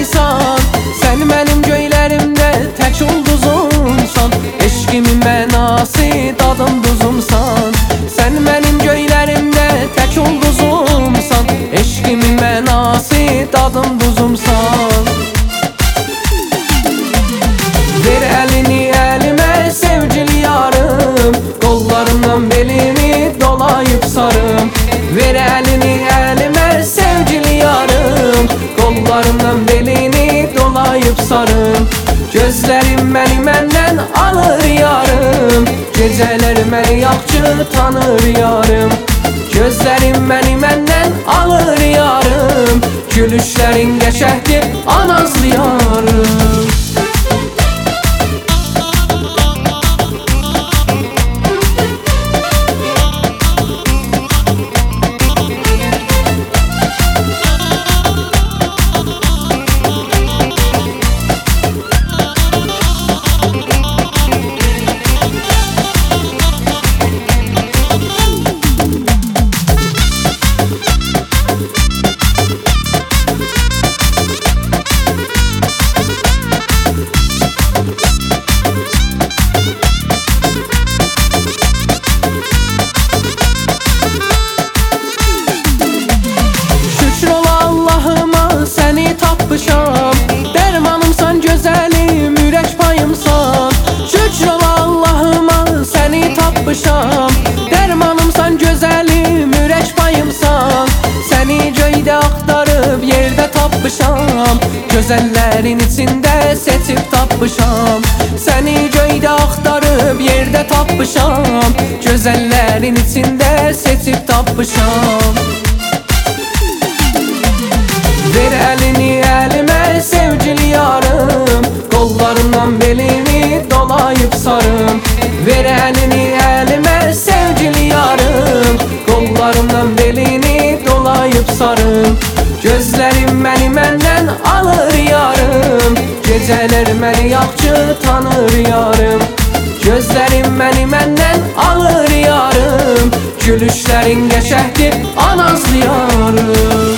aysan, sen mənim göylərimdə tək ulduzumsan. Eşqimin mənası dadım duzumsan, sen mənim göylərimdə tək ulduzumsan. Eşqimin mənası dadım duzumsan. Ver əlini əlimə sevgili yarım, qollarımdan belini dolayıb sarım. Ver əlini əlimə sevgili yarım, qollarımdan belini dolayıb sarım. Gözlərim məni məndən alır yarım, gecələr məni yaxşı tanır yarım. Gözlərim məni məndən alır yarım, gülüşlərin qəşəhdir anazlı yarım. Dərmanımsan gözəlim, ürək payımsan. Şükür ola Allahıma səni tapmışam. Dərmanımsan gözəlim, ürək payımsan. Səni göydə axtarıb yerdə tapmışam, gözəllərin içində seçib tapmışam. Səni göydə axtarıb yerdə tapmışam, gözəllərin içində seçib tapmışam. Ver əlini əlimə sevgili yarım, qollarımdan belini dolayıb sarım. Ver əlini əlimə sevgili yarım, qollarımdan belini dolayıb sarım. Gözlərim məni məndən alır yarım, gecələr məni yaxşı tanır yarım. Gözlərim məni məndən alır yarım, gülüşlərin qəşəhdir anazlı yarım.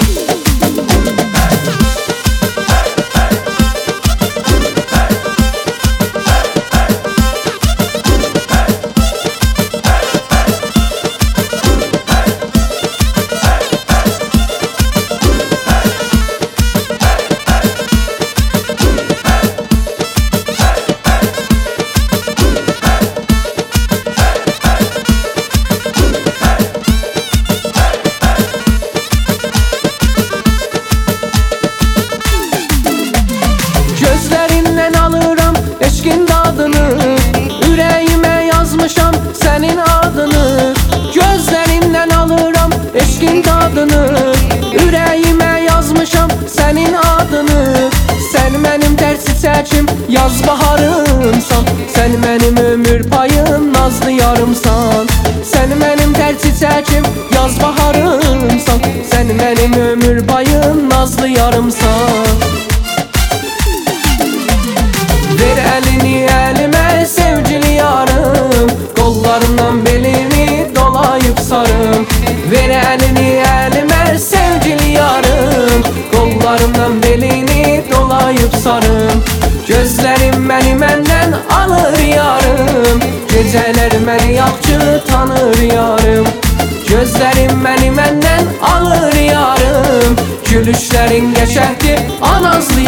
Gözlərindən alıram eşqin dadını, ürəyimə yazmışam sənin adını. Gözlərindən alıram eşqin dadını, ürəyimə yazmışam sənin adını. Sən mənim dərd çiçəkim, yaz baharımsan. Sən mənim ömür payım, nazlı yarımsan. Sən mənim dərd çiçəkim, yaz baharımsan. Sən mənim ömür payım, nazlı yarımsan. Ver əlini əlimə sevgili yarım, qollarımdan belini dolayıb sarım. Ver əlini əlimə sevgili yarım, qollarımdan belini dolayıb sarım. Gözlərim məni məndən alır yarım, gecələr məni yaxşı tanır yarım. Gözlərim məni məndən alır yarım, gülüşlərin qəşəhdir anazlı